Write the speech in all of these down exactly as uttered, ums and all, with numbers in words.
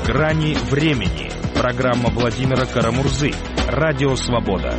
Грани времени. Программа Владимира Карамурзы. Радио Свобода.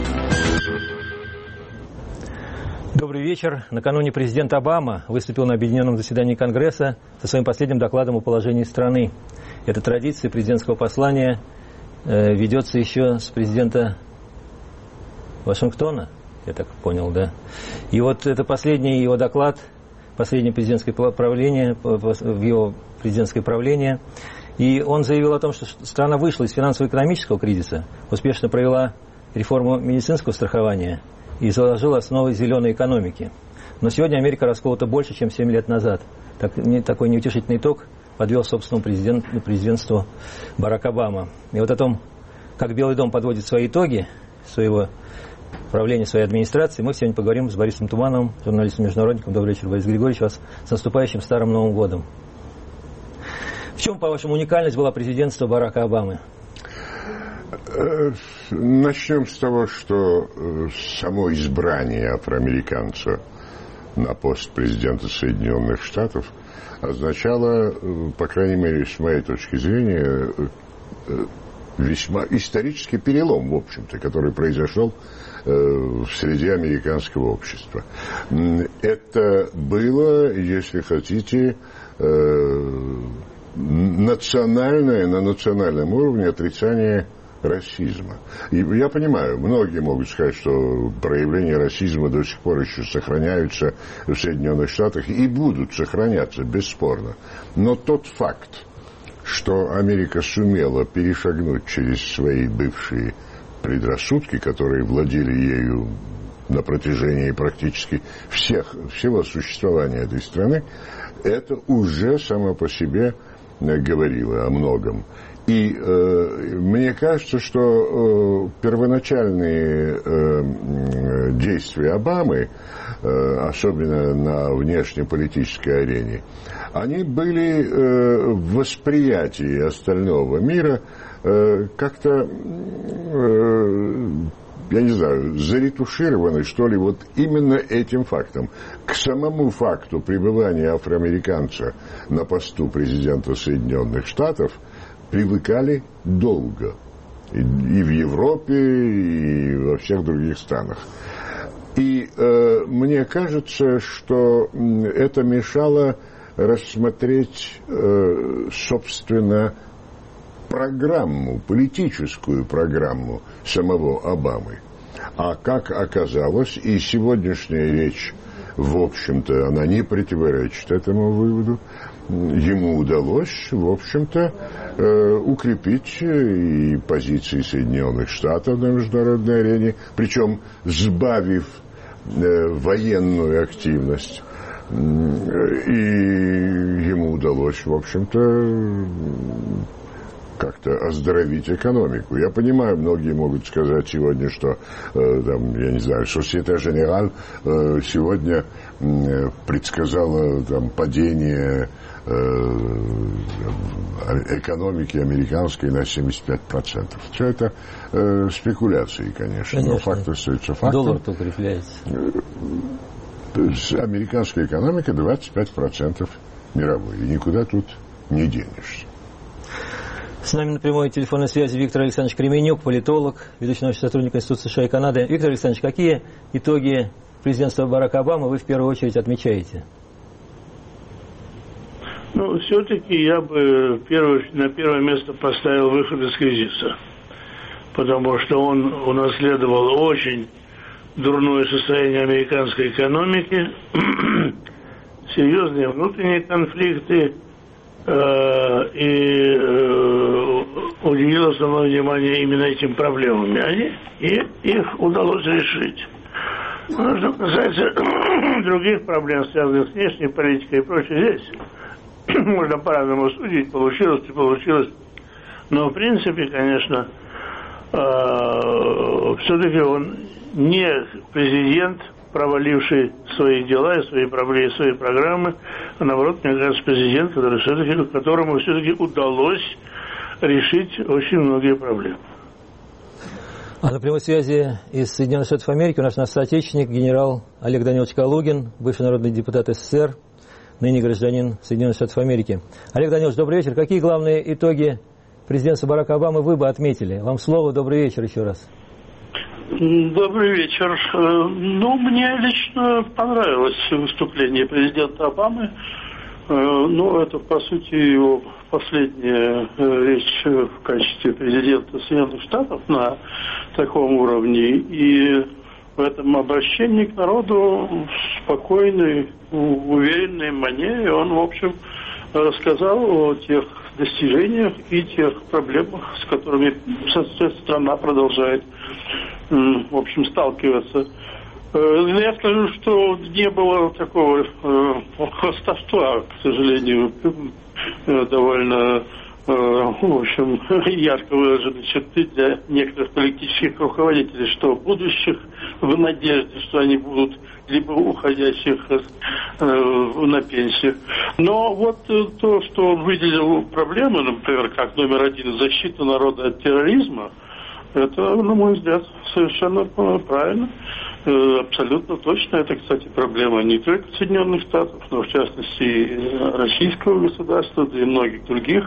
Добрый вечер. Накануне президент Обама выступил на объединенном заседании Конгресса со своим последним докладом о положении страны. Эта традиция президентского послания э, ведется еще с президента Вашингтона, я так понял, да. И вот это последний его доклад, последнее президентское правление, в его президентское правление. И он заявил о том, что страна вышла из финансово-экономического кризиса, успешно провела реформу медицинского страхования и заложила основы зеленой экономики. Но сегодня Америка расколота больше, чем семь лет назад. Так, не, такой неутешительный итог подвел собственному президент, президентству Барак Обама. И вот о том, как Белый дом подводит свои итоги своего правления, своей администрации, мы сегодня поговорим с Борисом Тумановым, журналистом-международником. Добрый вечер, Борис Григорьевич. Вас с наступающим Старым Новым годом. В чем, по-вашему, уникальность была президентства Барака Обамы? Начнем с того, что само избрание афроамериканца на пост президента Соединенных Штатов означало, по крайней мере, с моей точки зрения, весьма исторический перелом, в общем-то, который произошел в среде американского общества. Это было, если хотите, национальное, на национальном уровне отрицание расизма. И я понимаю, многие могут сказать, что проявления расизма до сих пор еще сохраняются в Соединенных Штатах и будут сохраняться, бесспорно. Но тот факт, что Америка сумела перешагнуть через свои бывшие предрассудки, которые владели ею на протяжении практически всех, всего существования этой страны, это уже само по себе говорило о многом. И э, мне кажется, что э, первоначальные э, действия Обамы, э, особенно на внешнеполитической арене, они были э, в восприятии остального мира э, как-то, э, я не знаю, заретушированы, что ли, вот именно этим фактом. К самому факту пребывания афроамериканца на посту президента Соединенных Штатов привыкали долго. И, и в Европе, и во всех других странах. И э, мне кажется, что это мешало рассмотреть, э, собственно, программу, политическую программу самого Обамы. А как оказалось, и сегодняшняя речь, в общем-то, она не противоречит этому выводу, ему удалось, в общем-то, э, укрепить и позиции Соединенных Штатов на международной арене, причем сбавив э, военную активность. И ему удалось, в общем-то, как-то оздоровить экономику. Я понимаю, многие могут сказать сегодня, что, э, там, я не знаю, Société Générale э, сегодня э, предсказала там, падение э, экономики американской на семьдесят пять процентов. Все это э, спекуляции, конечно, конечно, но факт остается фактом. Доллар-то укрепляется. Американская экономика двадцать пять процентов мировой, и никуда тут не денешься. С нами на прямой телефонной связи Виктор Александрович Кременюк, политолог, ведущий научный сотрудник Института США и Канады. Виктор Александрович, какие итоги президентства Барака Обамы вы в первую очередь отмечаете? Ну, все-таки я бы первое, на первое место поставил выход из кризиса, потому что он унаследовал очень дурное состояние американской экономики, серьезные внутренние конфликты, и уделил основное внимание именно этим проблемам. Они, и их удалось решить. Но что касается других проблем, связанных с внешней политикой и прочее, здесь можно по-разному судить, получилось, не получилось. Но в принципе, конечно, все-таки он не президент, проваливший свои дела и свои проблемы, свои программы, а наоборот, мне кажется, президент, который все-таки, которому все-таки удалось решить очень многие проблемы. А на прямой связи из Соединенных Штатов Америки у нас наш соотечественник, генерал Олег Данилович Калугин, бывший народный депутат СССР, ныне гражданин Соединенных Штатов Америки. Олег Данилович, добрый вечер. Какие главные итоги президентства Барака Обамы вы бы отметили? Вам слово, добрый вечер еще раз. Добрый вечер. Ну, мне лично понравилось выступление президента Обамы. Ну, это, по сути, его последняя речь в качестве президента Соединенных Штатов на таком уровне. И в этом обращении к народу в спокойной, уверенной манере он, в общем, рассказал о тех достижениях и тех проблемах, с которыми страна продолжает, в общем, сталкиваться. Я скажу, что не было такого хвастовства, к сожалению, довольно, в общем, ярко выраженной черты для некоторых политических руководителей, что будущих в надежде, что они будут либо уходящих на пенсию. Но вот то, что он выделил проблемы, например, как номер один защита народа от терроризма, это, на мой взгляд, совершенно правильно, абсолютно точно. Это, кстати, проблема не только Соединенных Штатов, но, в частности, и российского государства, да и многих других.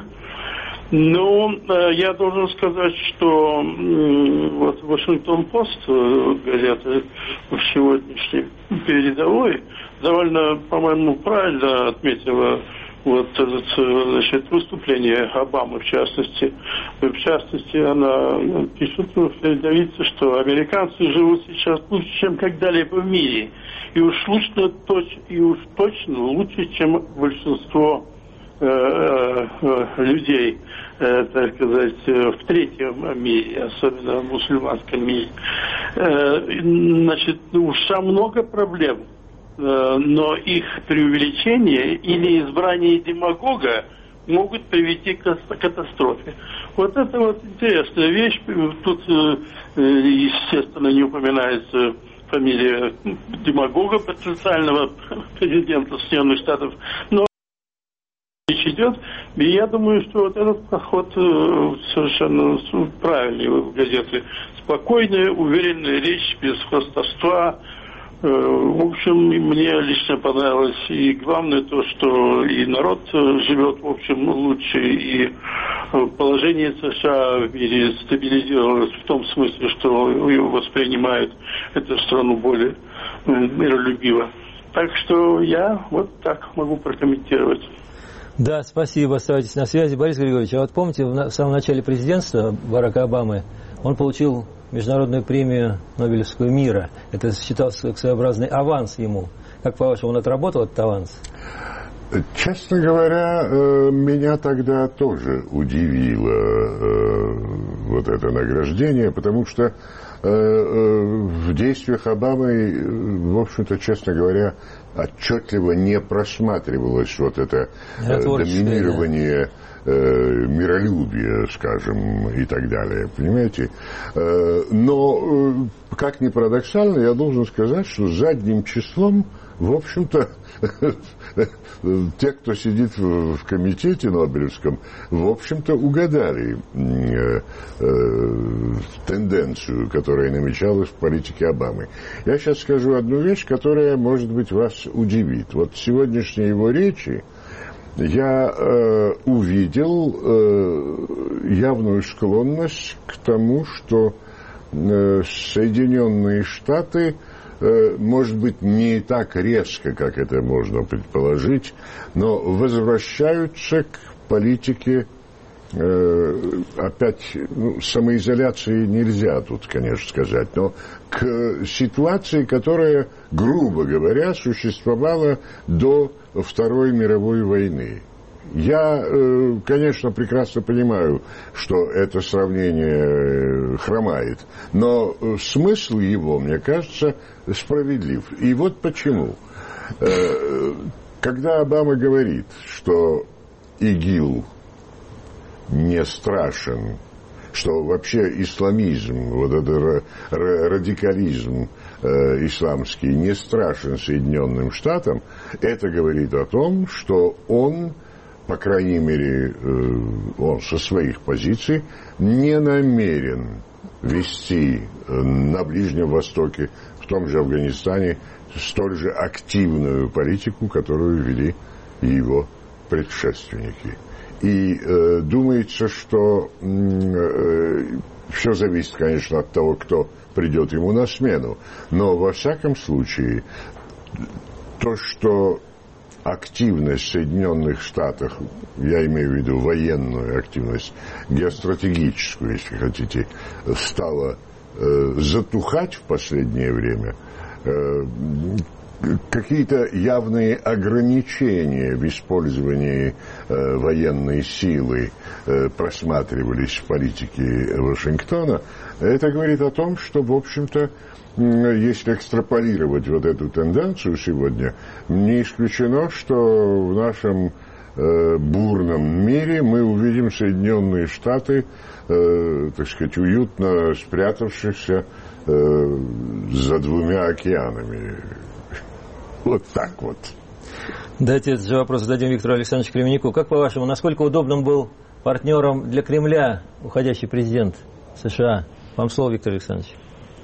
Но я должен сказать, что вот Вашингтон-Пост, газета в сегодняшней передовой, довольно, по-моему, правильно отметила вот это, значит, выступление Обамы, в частности. В частности, она пишет в передовице, что американцы живут сейчас лучше, чем когда-либо в мире. И уж, лучше, и уж точно лучше, чем большинство э, э, людей, э, так сказать, в третьем мире, особенно в мусульманском мире. Э, значит, уж много проблем. Но их преувеличение или избрание демагога могут привести к катастрофе. Вот это вот интересная вещь. Тут, естественно, не упоминается фамилия демагога, потенциального президента Соединенных Штатов. Но речь идет, и я думаю, что вот этот подход совершенно правильный в газете. Спокойная, уверенная речь, без хвастовства. В общем, мне лично понравилось, и главное то, что и народ живет, в общем, лучше, и положение США в мире стабилизировалось в том смысле, что его воспринимают эту страну более миролюбиво. Так что я вот так могу прокомментировать. Да, спасибо, оставайтесь на связи. Борис Григорьевич, а вот помните, в самом начале президентства Барака Обамы он получил международную премию Нобелевского мира. Это считался как своеобразный аванс ему. Как, по-вашему, он отработал этот аванс? Честно говоря, меня тогда тоже удивило вот это награждение, потому что в действиях Обамы, в общем-то, честно говоря, отчетливо не просматривалось вот это доминирование, да, миролюбие, скажем, и так далее, понимаете? Но, как ни парадоксально, я должен сказать, что задним числом, в общем-то, те, кто сидит в комитете Нобелевском, в общем-то, угадали тенденцию, которая намечалась в политике Обамы. Я сейчас скажу одну вещь, которая, может быть, вас удивит. Вот в сегодняшней его речи я э, увидел э, явную склонность к тому, что э, Соединенные Штаты, э, может быть, не так резко, как это можно предположить, но возвращаются к политике, э, опять, ну, самоизоляции нельзя тут, конечно, сказать, но к ситуации, которая, грубо говоря, существовала до Второй мировой войны. Я, конечно, прекрасно понимаю, что это сравнение хромает, но смысл его, мне кажется, справедлив. И вот почему. Когда Обама говорит, что ИГИЛ не страшен, что вообще исламизм, вот этот радикализм э, исламский не страшен Соединенным Штатам, это говорит о том, что он, по крайней мере, э, он со своих позиций не намерен вести э, на Ближнем Востоке, в том же Афганистане, столь же активную политику, которую вели его предшественники. И э, думается, что э, все зависит, конечно, от того, кто придет ему на смену. Но, во всяком случае, то, что активность Соединенных Штатов, я имею в виду военную активность, геостратегическую, если хотите, стала э, затухать в последнее время, э, какие-то явные ограничения в использовании э, военной силы э, просматривались в политике Вашингтона, это говорит о том, что, в общем-то, если экстраполировать вот эту тенденцию сегодня, не исключено, что в нашем э, бурном мире мы увидим Соединенные Штаты, э, так сказать, уютно спрятавшихся э, за двумя океанами. Вот так вот. Давайте этот же вопрос зададим Виктору Александровичу Кременнику. Как, по-вашему, насколько удобным был партнером для Кремля уходящий президент США? Вам слово, Виктор Александрович.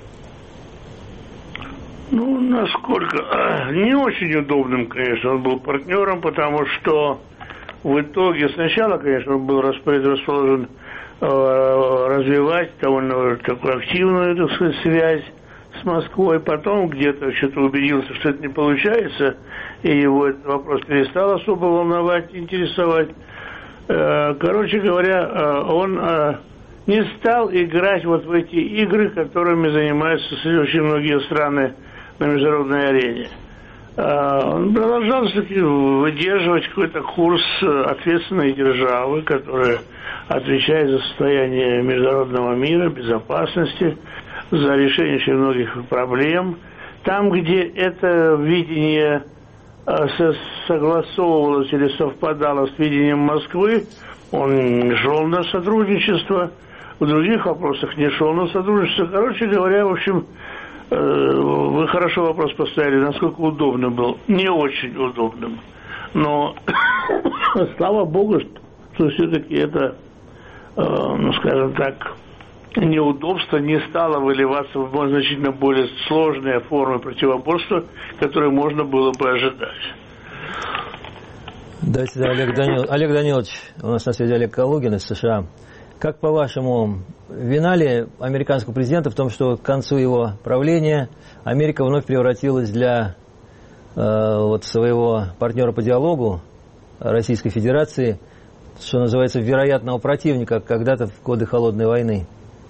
Ну, насколько... Не очень удобным, конечно, он был партнером, потому что в итоге сначала, конечно, он был расположен э, развивать довольно такую активную, так сказать, связь с Москвой, потом где-то что-то убедился, что это не получается, и его этот вопрос перестал особо волновать, интересовать. Короче говоря, он не стал играть вот в эти игры, которыми занимаются очень многие страны на международной арене. Он продолжал все-таки выдерживать какой-то курс ответственной державы, которая отвечает за состояние международного мира, безопасности, за решение очень многих проблем. Там, где это видение согласовывалось или совпадало с видением Москвы, он шел на сотрудничество, в других вопросах не шел на сотрудничество. Короче говоря, в общем, вы хорошо вопрос поставили, насколько удобным был. Не очень удобным. Но слава богу, что все-таки это, ну, скажем так, неудобство не стало выливаться в значительно более сложные формы противоборства, которые можно было бы ожидать. Давайте, да, Олег, Данил... Олег Данилович, у нас на связи Олег Калугин из США. Как, по-вашему, вина ли американского президента в том, что к концу его правления Америка вновь превратилась для э, вот своего партнера по диалогу Российской Федерации, что называется, вероятного противника, когда-то в годы Холодной войны?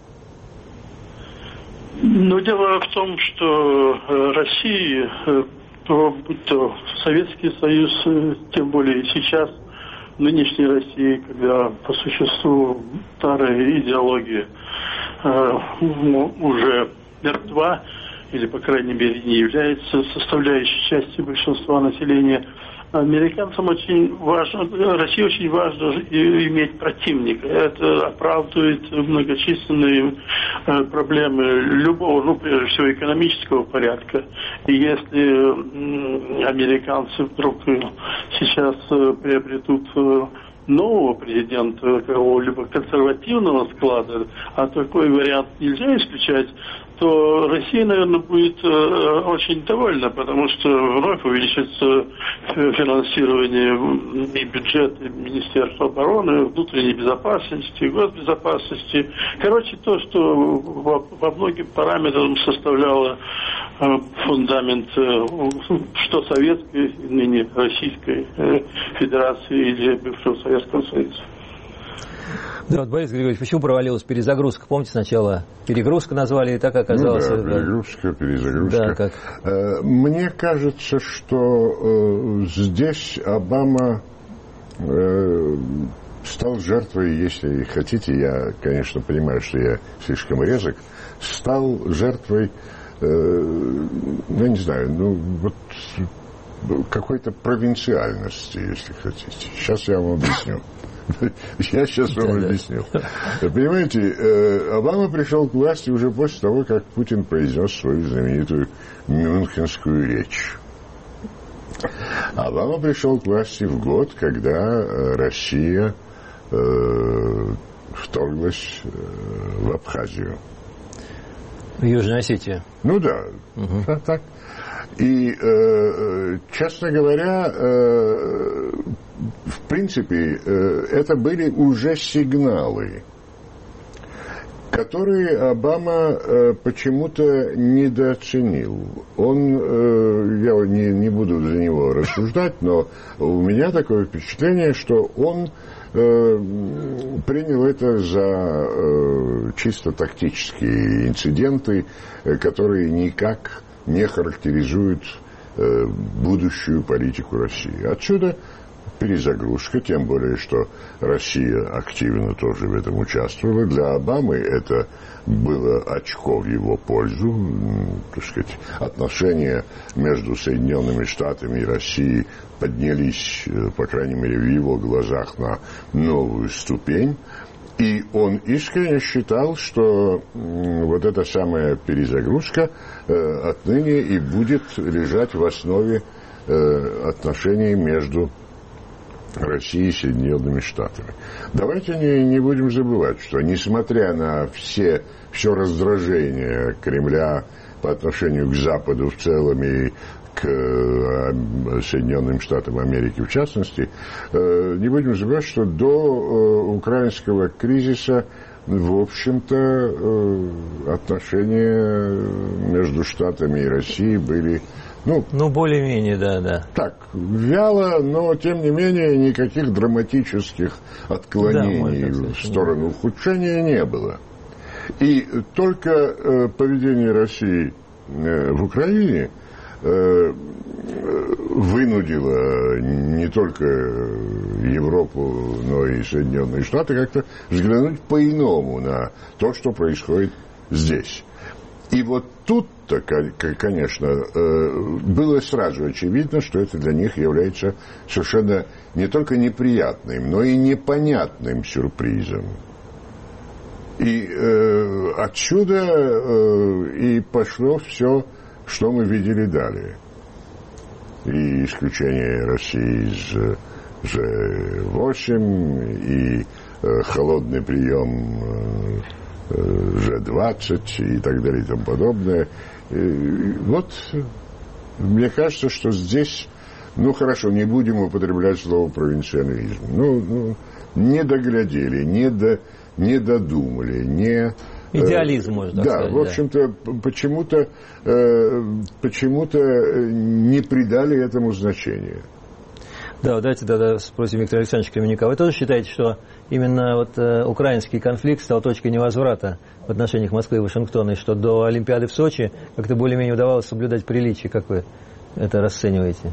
Ну, дело в том, что Россия, будь то Советский Союз, тем более сейчас, в нынешней России, когда по существу старая идеология уже мертва, или, по крайней мере, не является составляющей частью большинства населения, американцам очень важно, России очень важно иметь противника. Это оправдывает многочисленные проблемы любого, ну, прежде всего, экономического порядка. И если американцы вдруг сейчас приобретут нового президента какого-либо консервативного склада, а такой вариант нельзя исключать, то Россия, наверное, будет э, очень довольна, потому что вновь увеличится финансирование и бюджета Министерства обороны, внутренней безопасности, госбезопасности. Короче, то, что во, во многих параметрах составляло э, фундамент э, что Советской, ныне Российской э, Федерации или бывшего Советского Союза. Да, вот, Борис Григорьевич, почему провалилась перезагрузка? Помните, сначала перегрузка назвали, и так оказалось... Ну да, перегрузка, перезагрузка. Да, как? Мне кажется, что здесь Обама стал жертвой, если хотите, я, конечно, понимаю, что я слишком резок, стал жертвой, я не знаю, ну, вот какой-то провинциальности, если хотите. Сейчас я вам объясню. Я сейчас вам объясню. Понимаете, Обама пришел к власти уже после того, как Путин произнес свою знаменитую мюнхенскую речь. Обама пришел к власти в год, когда Россия э, вторглась в Абхазию. В Южной Осетии. Ну да, угу. так, так. И, э, честно говоря, э, в принципе, это были уже сигналы, которые Обама почему-то недооценил. Он, я не, не буду за него рассуждать, но у меня такое впечатление, что он принял это за чисто тактические инциденты, которые никак не характеризуют будущую политику России. Отсюда перезагрузка, тем более, что Россия активно тоже в этом участвовала. Для Обамы это было очко в его пользу. Так сказать, отношения между Соединенными Штатами и Россией поднялись, по крайней мере, в его глазах на новую ступень. И он искренне считал, что вот эта самая перезагрузка отныне и будет лежать в основе отношений между Россией и Соединенными Штатами. Давайте не, не будем забывать, что несмотря на все, все раздражение Кремля по отношению к Западу в целом и к Соединенным Штатам Америки в частности, не будем забывать, что до украинского кризиса, в общем-то, отношения между Штатами и Россией были... Ну, ну, более-менее, да, да. Так, вяло, но, тем не менее, никаких драматических отклонений да, в сторону ухудшения не было. И только э, поведение России э, в Украине э, вынудило не только Европу, но и Соединенные Штаты как-то взглянуть по-иному на то, что происходит здесь. И вот тут-то, конечно, было сразу очевидно, что это для них является совершенно не только неприятным, но и непонятным сюрпризом. И э, отсюда э, и пошло все, что мы видели далее. И исключение России из джи восемь, и э, холодный прием э, джи двадцать и так далее и тому подобное. И вот мне кажется, что здесь, ну хорошо, не будем употреблять слово провинциализм. Ну, ну не доглядели, не, до, не додумали, не... Идеализм, можно да, сказать. В общем-то, да. почему-то, э, почему-то не придали этому значения. Да, давайте тогда спросим Виктора Александровича Кременюка. Вы тоже считаете, что именно вот э, украинский конфликт стал точкой невозврата в отношениях Москвы и Вашингтона, и что до Олимпиады в Сочи как-то более-менее удавалось соблюдать приличие? Как вы это расцениваете?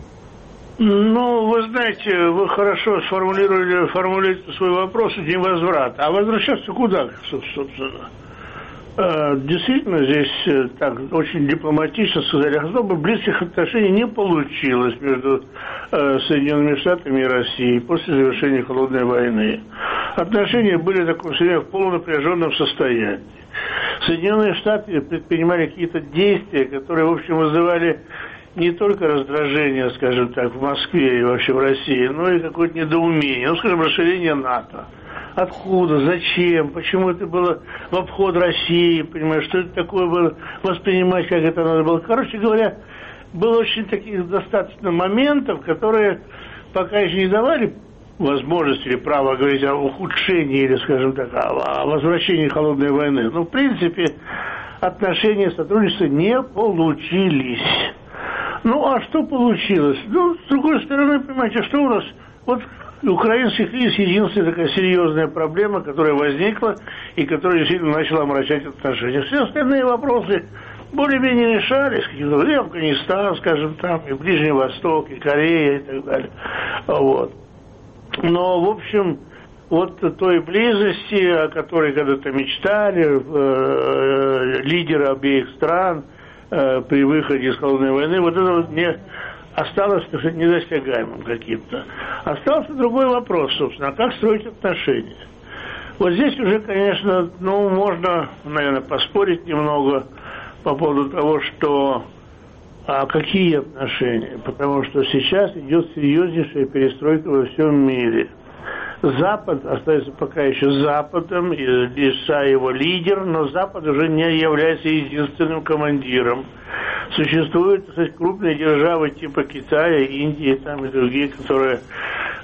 Ну, вы знаете, вы хорошо сформулировали формулируете свой вопрос, невозврат. А возвращаться куда, собственно? Действительно, здесь так очень дипломатично сказали, особо близких отношений не получилось между э, Соединенными Штатами и Россией после завершения холодной войны. Отношения были в таком в полунапряженном состоянии. Соединенные Штаты предпринимали какие-то действия, которые, в общем, вызывали не только раздражение, скажем так, в Москве и вообще в России, но и какое-то недоумение. Ну, скажем, расширение НАТО. Откуда, зачем, почему это было в обход России, понимаешь, что это такое было, воспринимать, как это надо было. Короче говоря, было очень таких достаточно моментов, которые пока еще не давали возможности или право говорить о ухудшении или, скажем так, о возвращении холодной войны. Но, в принципе, отношения сотрудничества не получились. Ну, а что получилось? Ну, с другой стороны, понимаете, что у нас... Вот украинский кризис – единственная такая серьезная проблема, которая возникла и которая действительно начала омрачать отношения. Все остальные вопросы более-менее решались, и Афганистан, скажем, там, и Ближний Восток, и Корея, и так далее. Вот. Но, в общем, вот той близости, о которой когда-то мечтали э, лидеры обеих стран э, при выходе из холодной войны, вот это вот не... осталось недостигаемым каким-то. Остался другой вопрос, собственно, как строить отношения. Вот здесь уже, конечно, ну, можно, наверное, поспорить немного по поводу того, что а какие отношения, потому что сейчас идет серьезнейшая перестройка во всем мире. Запад остается пока еще Западом, и США его лидер, но Запад уже не является единственным командиром. Существуют, кстати, крупные державы типа Китая, Индии там, и другие, которые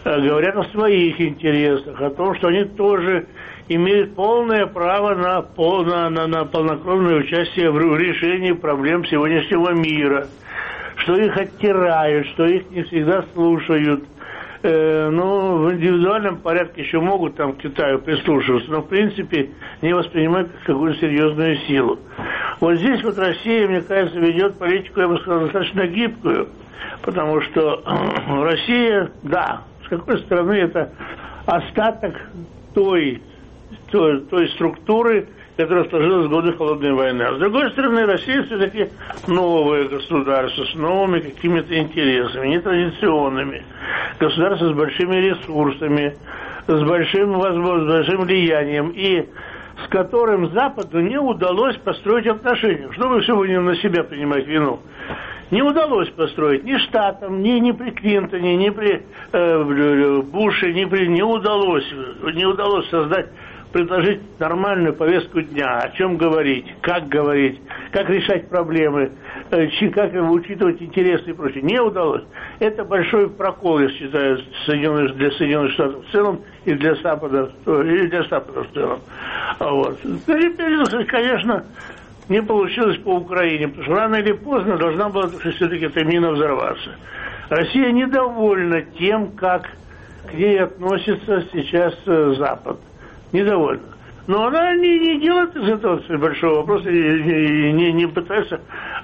говорят о своих интересах, о том, что они тоже имеют полное право на, на, на, на полнокровное участие в решении проблем сегодняшнего мира, что их оттирают, что их не всегда слушают. Э, ну, в индивидуальном порядке еще могут там к Китаю прислушиваться, но в принципе не воспринимают как какую-то серьезную силу. Вот здесь вот Россия, мне кажется, ведет политику, я бы сказал, достаточно гибкую, потому что Россия, да, с какой стороны это остаток той, той, той структуры, которая сложилась в годы Холодной войны. А с другой стороны, Россия все-таки новое государство с новыми какими-то интересами, нетрадиционными. Государство с большими ресурсами, с большим, возможно, с большим влиянием, и с которым Западу не удалось построить отношения. Что вы все будете на себя принимать вину? Не удалось построить ни Штатам, ни, ни при Клинтоне, ни при э, Буше, ни при... Не удалось, не удалось создать, предложить нормальную повестку дня, о чем говорить, как говорить, как решать проблемы, э, как учитывать интересы и прочее. Не удалось. Это большой прокол, я считаю, Соединенных, для Соединенных Штатов в целом и для Запада, и для Запада в целом. Вот. Теперь, конечно, не получилось по Украине, потому что рано или поздно должна была все-таки эта мина взорваться. Россия недовольна тем, как к ней относится сейчас Запад. Недовольна. Но она не, не делает из этого большого вопроса, не, не, не пытается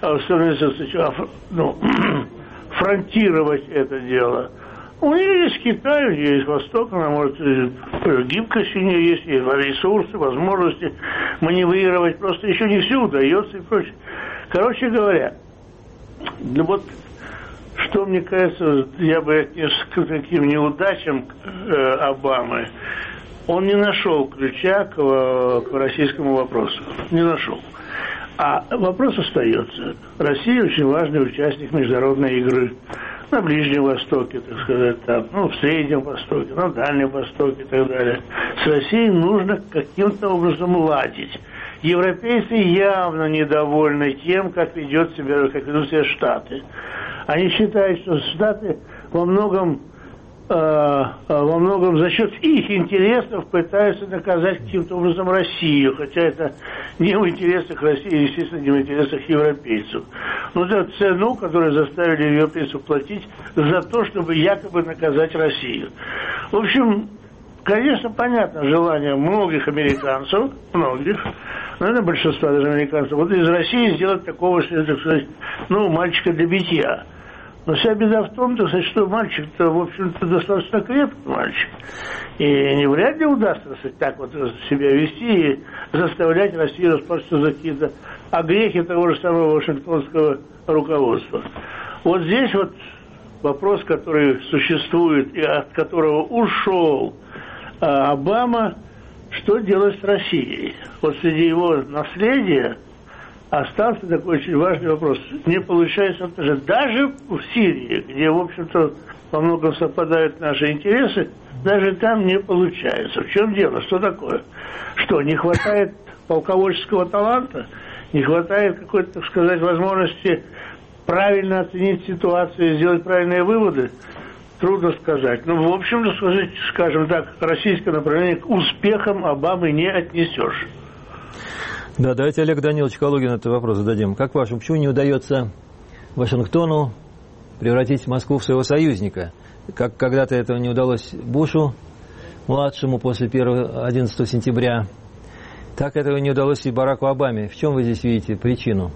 ну, фронтировать это дело. У нее есть Китай, у нее есть Восток, она может, гибкость у нее есть, есть ресурсы, возможности маневрировать, просто еще не все удается и прочее. Короче говоря, ну вот, что мне кажется, я бы отнес к таким неудачам э, Обамы. Он не нашел ключа к, к российскому вопросу. Не нашел. А вопрос остается. Россия очень важный участник международной игры. На Ближнем Востоке, так сказать, там, ну, в Среднем Востоке, на Дальнем Востоке и так далее. С Россией нужно каким-то образом ладить. Европейцы явно недовольны тем, как ведет себя, как ведут себя Штаты. Они считают, что Штаты во многом во многом за счет их интересов пытаются наказать каким-то образом Россию, хотя это не в интересах России, естественно, не в интересах европейцев. Но это цену, которую заставили европейцев платить за то, чтобы якобы наказать Россию. В общем, конечно, понятно желание многих американцев, многих, наверное, большинства даже американцев, вот из России сделать такого, так сказать, ну, мальчика для битья. Но вся беда в том, так сказать, что мальчик-то, в общем-то, достаточно крепкий мальчик. И не вряд ли удастся, так сказать, так вот себя вести и заставлять Россию расплачиваться за какие-то огрехи того же самого вашингтонского руководства. Вот здесь вот вопрос, который существует и от которого ушел а, Обама, что делать с Россией? Вот среди его наследия остался такой очень важный вопрос. Не получается отношения. Даже в Сирии, где, в общем-то, во многом совпадают наши интересы, даже там не получается. В чем дело? Что такое? Что, не хватает полководческого таланта? Не хватает какой-то, так сказать, возможности правильно оценить ситуацию и сделать правильные выводы? Трудно сказать. Ну, в общем-то, скажем так, российское направление к успехам Обамы не отнесешь. Да, давайте Олег Данилович Калугин этот вопрос зададим. Как по-вашему, почему не удается Вашингтону превратить Москву в своего союзника? Как когда-то этого не удалось Бушу, младшему, после первого одиннадцатого сентября, так этого не удалось и Бараку Обаме. В чем вы здесь видите причину?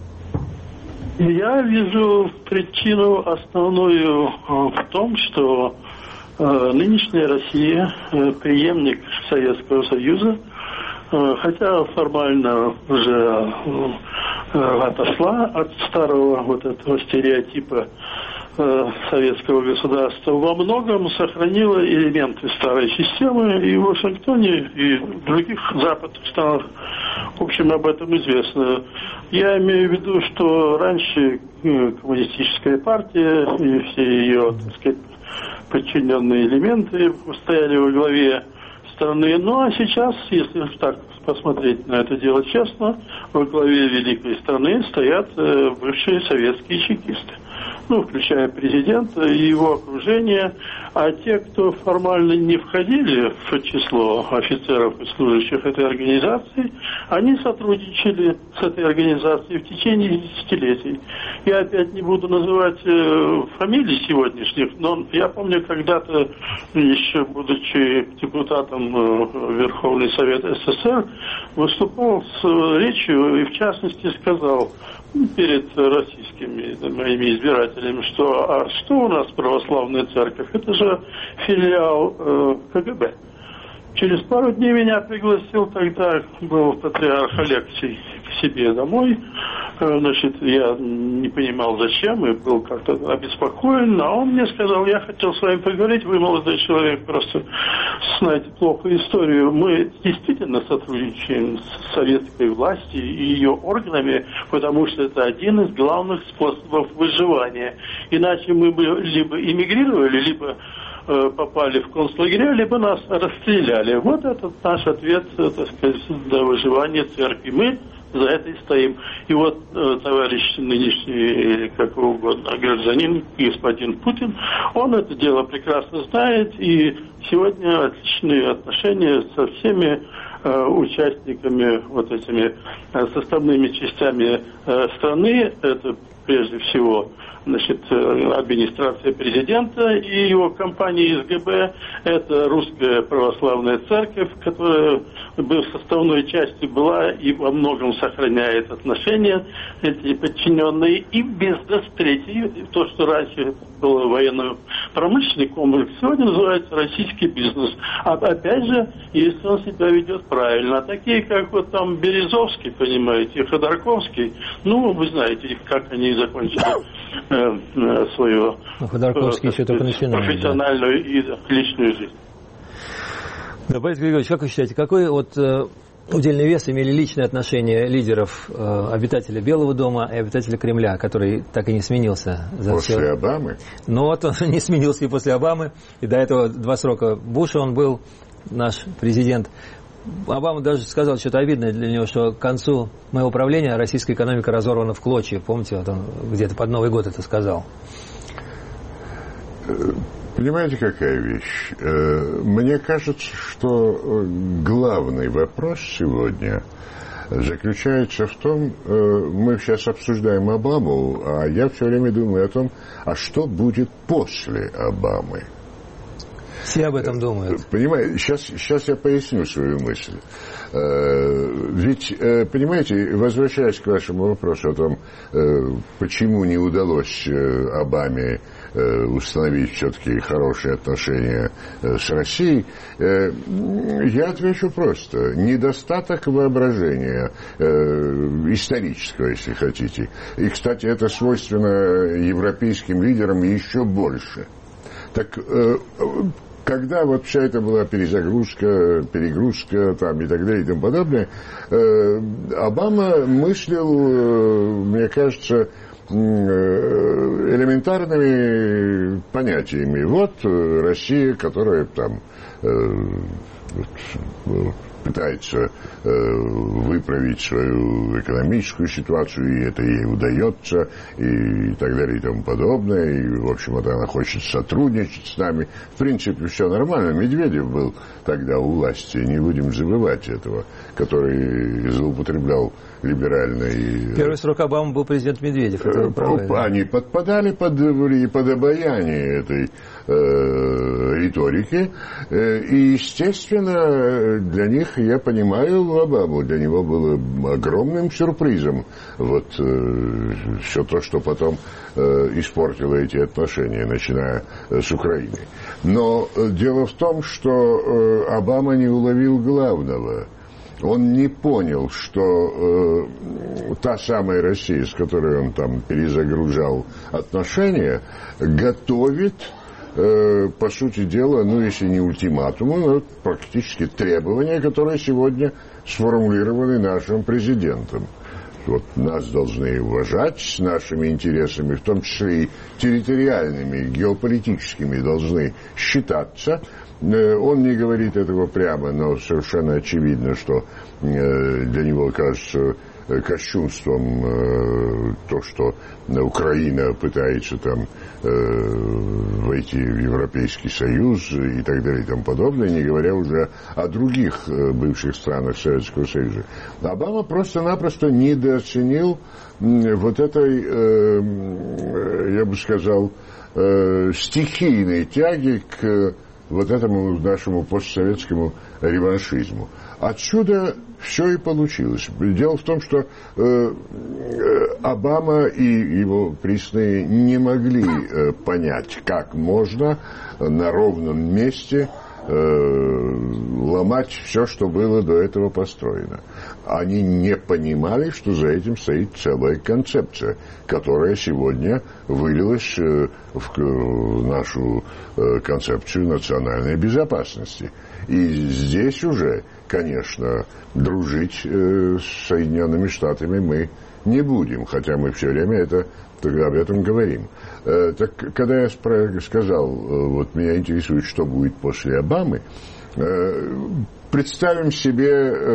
Я вижу причину основную в том, что э, нынешняя Россия, э, преемник Советского Союза, хотя формально уже отошла от старого вот этого стереотипа советского государства, во многом сохранила элементы старой системы, и в Вашингтоне, и в других западных странах, в общем, об этом известно. Я имею в виду, что раньше коммунистическая партия и все ее, так сказать, подчиненные элементы стояли во главе страны. Ну, а сейчас, если так посмотреть на это дело честно, во главе великой страны стоят э, бывшие советские чекисты. ну, включая президента и его окружение, а те, кто формально не входили в число офицеров и служащих этой организации, они сотрудничали с этой организацией в течение десятилетий. Я опять не буду называть э, фамилий сегодняшних, но я помню, когда-то, еще будучи депутатом э, Верховный Совет СССР, выступал с речью и, в частности, сказал перед российскими моими избирателями, что а что у нас православная церковь? Это же филиал э, КГБ. Через пару дней меня пригласил, тогда был патриарх Алексий к себе домой. Значит, я не понимал, зачем, и был как-то обеспокоен. А он мне сказал, я хотел с вами поговорить, вы, молодой человек, просто знаете плохо историю. Мы действительно сотрудничаем с советской властью и ее органами, потому что это один из главных способов выживания. Иначе мы бы либо эмигрировали, либо попали в концлагеря, либо нас расстреляли. Вот это наш ответ, так сказать, за выживание церкви. Мы за это и стоим. И вот э, товарищ нынешний, как угодно, гражданин, господин Путин, он это дело прекрасно знает, и сегодня отличные отношения со всеми э, участниками, вот этими э, составными частями э, страны. Это прежде всего, значит, администрация президента и его компания из ГБ, это Русская Православная Церковь, которая в составной части была и во многом сохраняет отношения, эти подчиненные, и бизнес третий, то, что раньше был военно-промышленный комплекс, сегодня называется российский бизнес. А опять же, если он себя ведет правильно, а такие, как вот там Березовский, понимаете, Ходорковский, ну, вы знаете, как они закончили э, свою ну, Ходорковский э, еще только начинает, профессиональную да. и личную жизнь. Да, Борис Григорьевич, как вы считаете, какой вот э, удельный вес имели личные отношения лидеров, э, обитателя Белого дома и обитателя Кремля, который так и не сменился? За после все... Обамы? Ну вот он не сменился и после Обамы, и до этого два срока Буша он был, наш президент. Обама даже сказал что-то обидное для него, что к концу моего правления российская экономика разорвана в клочья. Помните, вот он где-то под Новый год это сказал. Понимаете, какая вещь? Мне кажется, что главный вопрос сегодня заключается в том, мы сейчас обсуждаем Обаму, а я все время думаю о том, а что будет после Обамы? Все об этом думают. Понимаете, сейчас, сейчас я поясню свою мысль. Ведь, понимаете, возвращаясь к вашему вопросу о том, почему не удалось Обаме установить все-таки хорошие отношения с Россией, я отвечу просто. Недостаток воображения исторического, если хотите. И, кстати, это свойственно европейским лидерам еще больше. Так когда вот вся эта была перезагрузка, перегрузка там, и так далее и тому подобное, э, Обама мыслил, э, мне кажется, э, элементарными понятиями. Вот э, Россия, которая там э, вот, пытается э, выправить свою экономическую ситуацию, и это ей удается, и, и так далее, и тому подобное. И, в общем, вот она хочет сотрудничать с нами. В принципе, все нормально. Медведев был тогда у власти, не будем забывать этого, который злоупотреблял либеральной... Первый срок Обамы был президент Медведев. Это э, они подпадали под, под обаяние этой э, риторики. Э, и, естественно, для них, я понимаю Обаму, для него было огромным сюрпризом вот э, все то, что потом э, испортило эти отношения, начиная э, с Украины. Но э, дело в том, что э, Обама не уловил главного. Он не понял, что э, та самая Россия, с которой он там перезагружал отношения, готовит, э, по сути дела, ну, если не ультиматумы, но практически требования, которые сегодня сформулированы нашим президентом. Вот нас должны уважать, с нашими интересами, в том числе и территориальными, геополитическими, должны считаться. Он не говорит этого прямо, но совершенно очевидно, что для него, кажется, кощунством то, что Украина пытается там войти в Европейский Союз и так далее и тому подобное, не говоря уже о других бывших странах Советского Союза. Обама просто-напросто недооценил вот этой, я бы сказал, стихийной тяги к вот этому нашему постсоветскому реваншизму. Отсюда все и получилось. Дело в том, что э, Обама и его присные не могли э, понять, как можно на ровном месте э, ломать все, что было до этого построено. Они не понимали, что за этим стоит целая концепция, которая сегодня вылилась э, в, в нашу э, концепцию национальной безопасности. И здесь уже, конечно, дружить э, с Соединенными Штатами мы не будем, хотя мы все время это, об этом говорим. Э, так, когда я спро- сказал, э, вот меня интересует, что будет после Обамы, э, представим себе,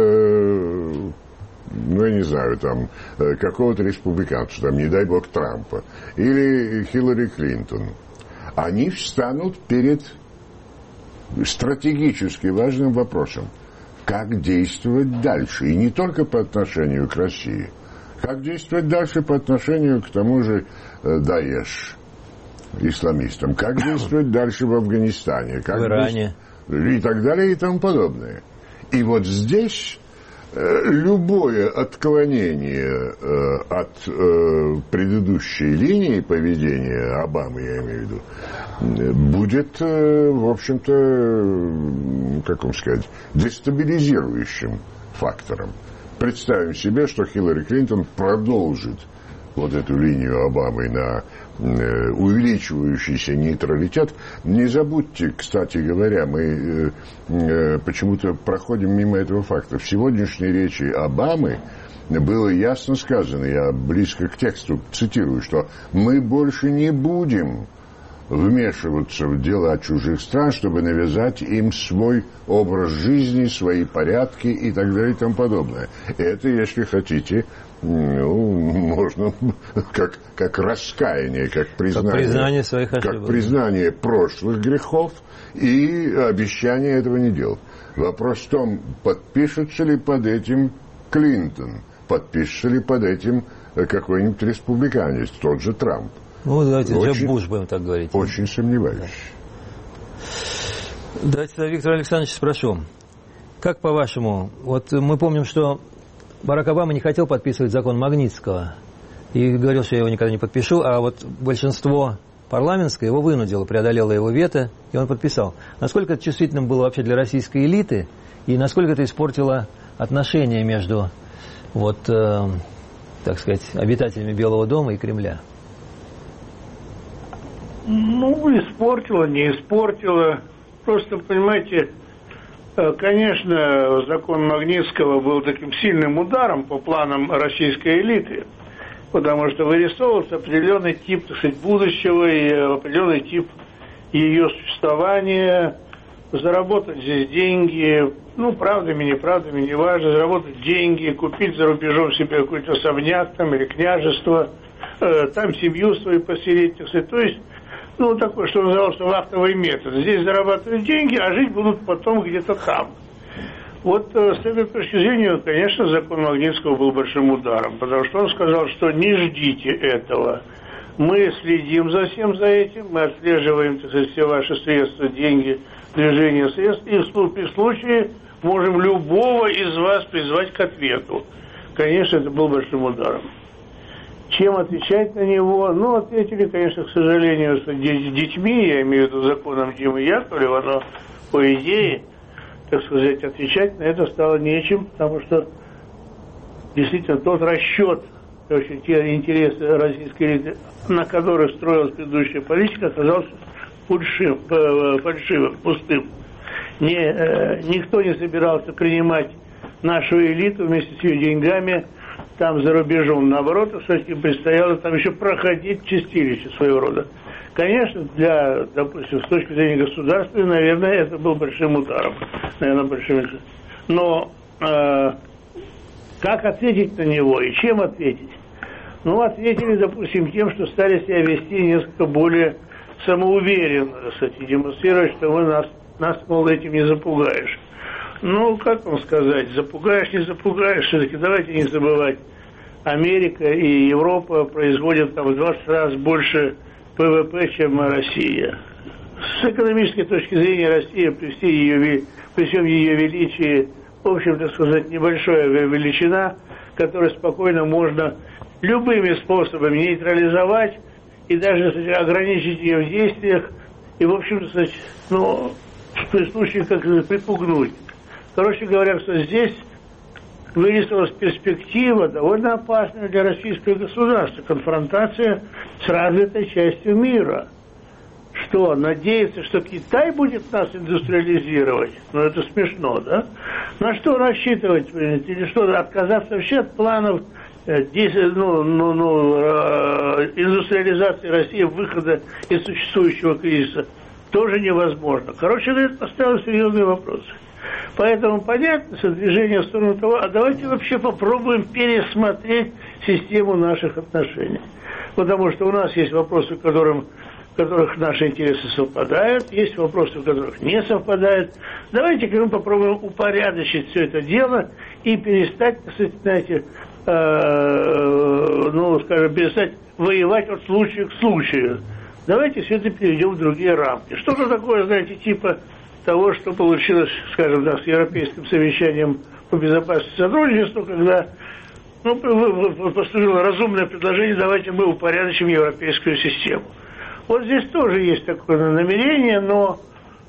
э, ну, я не знаю, там, э, какого-то республиканца, там, не дай бог, Трампа, или Хиллари Клинтон. Они встанут перед стратегически важным вопросом, как действовать дальше, и не только по отношению к России, как действовать дальше по отношению к тому же Даеш, исламистам, как действовать дальше в Афганистане, как в Иране, и так далее и тому подобное. И вот здесь любое отклонение от предыдущей линии поведения Обамы, я имею в виду, будет, в общем-то, как вам сказать, дестабилизирующим фактором. Представим себе, что Хиллари Клинтон продолжит вот эту линию Обамы на увеличивающийся нейтралитет. Не забудьте, кстати говоря, мы почему-то проходим мимо этого факта. В сегодняшней речи Обамы было ясно сказано, я близко к тексту цитирую, что мы больше не будем вмешиваться в дела чужих стран, чтобы навязать им свой образ жизни, свои порядки и так далее и тому подобное. Это, если хотите, ну, можно как, как раскаяние, как признание, как признание своих ошибок, как признание прошлых грехов и обещание этого не делать. Вопрос в том, подпишется ли под этим Клинтон, подпишется ли под этим какой-нибудь республиканец, тот же Трамп. Ну, давайте очень, Джеб Буш будем так говорить. Очень сомневаюсь. Давайте, Виктор Александрович, спрошу. Как по-вашему, вот мы помним, что Барак Обама не хотел подписывать закон Магнитского и говорил, что я его никогда не подпишу, а вот большинство парламентское его вынудило, преодолело его вето, и он подписал. Насколько это чувствительным было вообще для российской элиты, и насколько это испортило отношения между, вот, э, так сказать, обитателями Белого дома и Кремля? Ну, испортила, не испортила. Просто, понимаете, конечно, закон Магнитского был таким сильным ударом по планам российской элиты, потому что вырисовывался определенный тип, так сказать, будущего и определенный тип ее существования, заработать здесь деньги, ну, правдами, неправдами, неважно, заработать деньги, купить за рубежом себе какой-то особняк там или княжество, э, там семью свою поселить, так сказать, то есть, ну, такой, что назывался вахтовый метод. Здесь зарабатывают деньги, а жить будут потом где-то там. Вот э, с этой точки зрения, конечно, закон Магнитского был большим ударом, потому что он сказал, что не ждите этого. Мы следим за всем за этим, мы отслеживаем, так сказать, все ваши средства, деньги, движение средств, и в случае можем любого из вас призвать к ответу. Конечно, это был большим ударом. Чем отвечать на него? Ну, ответили, конечно, к сожалению, с детьми, я имею в виду законом Димы Яковлева, но по идее, так сказать, отвечать на это стало нечем, потому что действительно тот расчет, очень те интересы российской элиты, на которые строилась предыдущая политика, оказался фальшивым, фальшивым, пустым. Не, э, никто не собирался принимать нашу элиту вместе с ее деньгами там за рубежом. Наоборот, кстати, предстояло там еще проходить чистилище своего рода. Конечно, для, допустим, с точки зрения государства, наверное, это был большим ударом. Наверное, большим. Но э, Как ответить на него и чем ответить? Ну, ответили, допустим, тем, что стали себя вести несколько более самоуверенно, кстати, демонстрировать, что вы нас, нас, мол, этим не запугаешь. Ну, как вам сказать, запугаешь, не запугаешь, все-таки давайте не забывать, Америка и Европа производят там в двадцать раз больше ВВП, чем Россия. С экономической точки зрения Россия при, всей ее, при всем ее величии, в общем, так сказать, небольшая величина, которую спокойно можно любыми способами нейтрализовать и даже, кстати, ограничить ее в действиях и, в общем, кстати, ну, в случае как припугнуть. Короче говоря, что здесь вырисовалась перспектива довольно опасная для российского государства. Конфронтация с развитой частью мира. Что, надеяться, что Китай будет нас индустриализировать? Ну, это смешно, да? На что рассчитывать? Или что, отказаться вообще от планов ну, ну, ну, индустриализации России, выхода из существующего кризиса? Тоже невозможно. Короче говоря, поставил серьезные вопросы. Поэтому понятно, что движение в сторону того, а давайте вообще попробуем пересмотреть систему наших отношений. Потому что у нас есть вопросы, в которых, в которых наши интересы совпадают, есть вопросы, в которых не совпадают. Давайте-ка мы попробуем упорядочить все это дело и перестать, знаете, э, ну, скажем, перестать воевать от случая к случаю. Давайте все это переведем в другие рамки. Что-то такое, знаете, типа того, что получилось, скажем так, с Европейским совещанием по безопасности и сотрудничеству, когда ну, поступило разумное предложение, давайте мы упорядочим европейскую систему. Вот здесь тоже есть такое намерение, но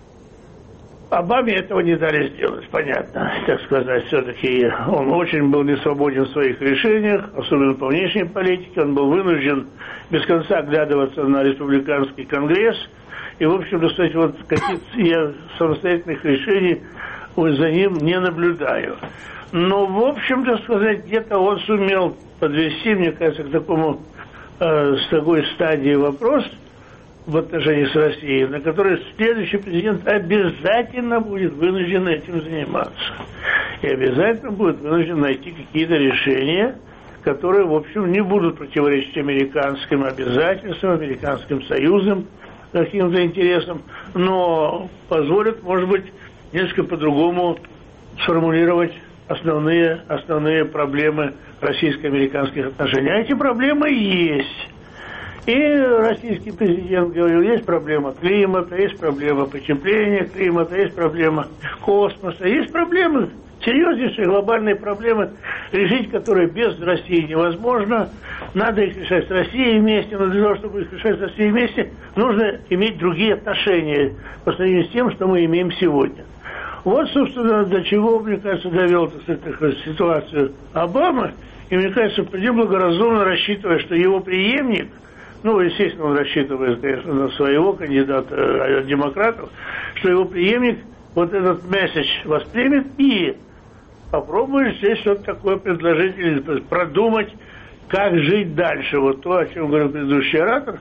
Обаме этого не дали сделать, понятно, так сказать. Все-таки он очень был не свободен в своих решениях, особенно по внешней политике. Он был вынужден без конца оглядываться на республиканский конгресс. И, в общем-то, кстати, вот каких-то я самостоятельных решений за ним не наблюдаю. Но, в общем-то, сказать, где-то он сумел подвести, мне кажется, к такому, э, с такой стадии вопрос в отношении с Россией, на который следующий президент обязательно будет вынужден этим заниматься. И обязательно будет вынужден найти какие-то решения, которые, в общем, не будут противоречить американским обязательствам, американским союзам, каким-то интересам, но позволят, может быть, несколько по-другому сформулировать основные, основные проблемы российско-американских отношений. А эти проблемы есть. И российский президент говорил, есть проблема климата, есть проблема потепления климата, есть проблема космоса, есть проблемы, серьезнейшие глобальные проблемы, решить которые без России невозможно. Надо их решать с Россией вместе, но для того, чтобы их решать с Россией вместе, нужно иметь другие отношения по сравнению с тем, что мы имеем сегодня. Вот, собственно, до чего, мне кажется, довел такую ситуацию Обама. И, мне кажется, вполне благоразумно рассчитывая, что его преемник, ну, естественно, он рассчитывает, конечно, на своего кандидата демократов, что его преемник вот этот месседж воспримет и попробует здесь что-то такое предложить или продумать, как жить дальше. Вот то, о чем говорил предыдущий оратор,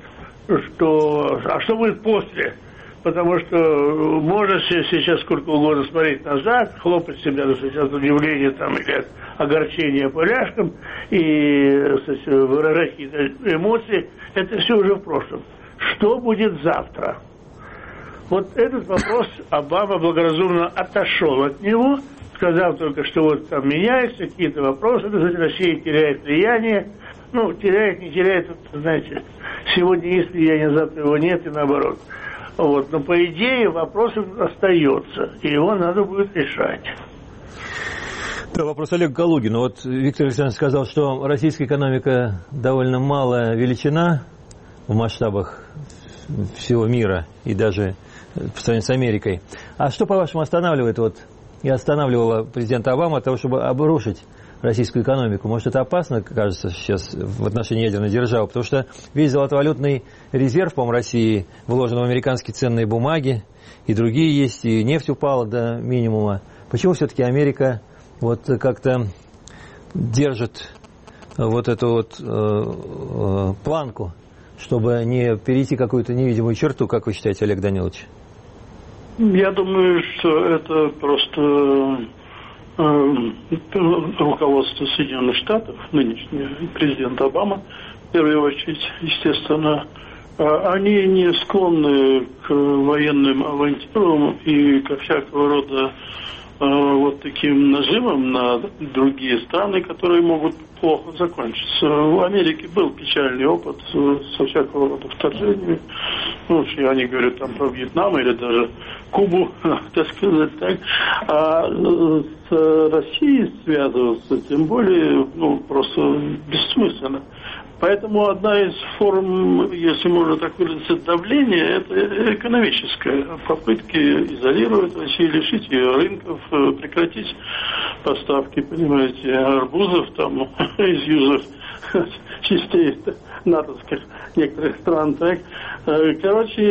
что, а что будет после? Потому что можно сейчас сколько угодно смотреть назад, хлопать себя от удивления там, или от огорчения поляшкам и, кстати, выражать какие-то эмоции. Это все уже в прошлом. Что будет завтра? Вот этот вопрос Обама благоразумно отошел от него, сказал только, что вот там меняются какие-то вопросы, Россия теряет влияние. Ну, теряет, не теряет, знаете, сегодня есть влияние, завтра его нет и наоборот. Вот. Но по идее вопрос остается, и его надо будет решать. Да, вопрос Олега Калугина. Вот Виктор Александрович сказал, что российская экономика довольно малая величина в масштабах всего мира и даже по сравнению с Америкой. А что, по-вашему, останавливает вот, и останавливало президента Обаму от того, чтобы обрушить российскую экономику? Может, это опасно, кажется, сейчас в отношении ядерной державы? Потому что весь золотовалютный резерв, по-моему, России вложен в американские ценные бумаги, и другие есть, и нефть упала до минимума. Почему все-таки Америка вот как-то держит вот эту вот э, э, планку, чтобы не перейти какую-то невидимую черту, как вы считаете, Олег Данилович? Я думаю, что это просто... Э, руководство Соединенных Штатов, нынешний президент Обама, в первую очередь, естественно, они не склонны к военным авантюрам и ко всякого рода вот таким нажимам на другие страны, которые могут плохо закончиться. В Америке был печальный опыт со всякого рода вторжениями. Ну, они говорят там про Вьетнам или даже Кубу, так сказать, так. А с Россией связываться, тем более, ну, просто бессмысленно. Поэтому одна из форм, если можно так выразиться, давления, это экономическая. Попытки изолировать Россию, лишить ее рынков, прекратить поставки, понимаете, арбузов там из южных частей натовских некоторых стран. Так. Короче,